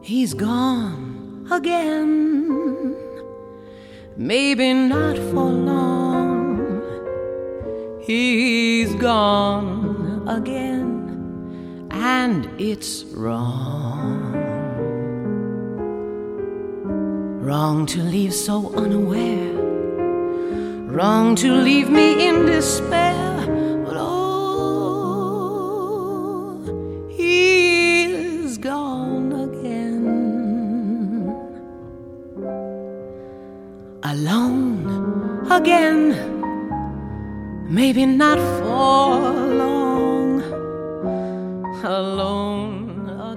He's gone again, maybe not for long. He's gone again, and it's wrong. Wrong to leave so unaware, wrong to leave me in despair. But oh, he's gone again. Alone again, maybe not for long. Alone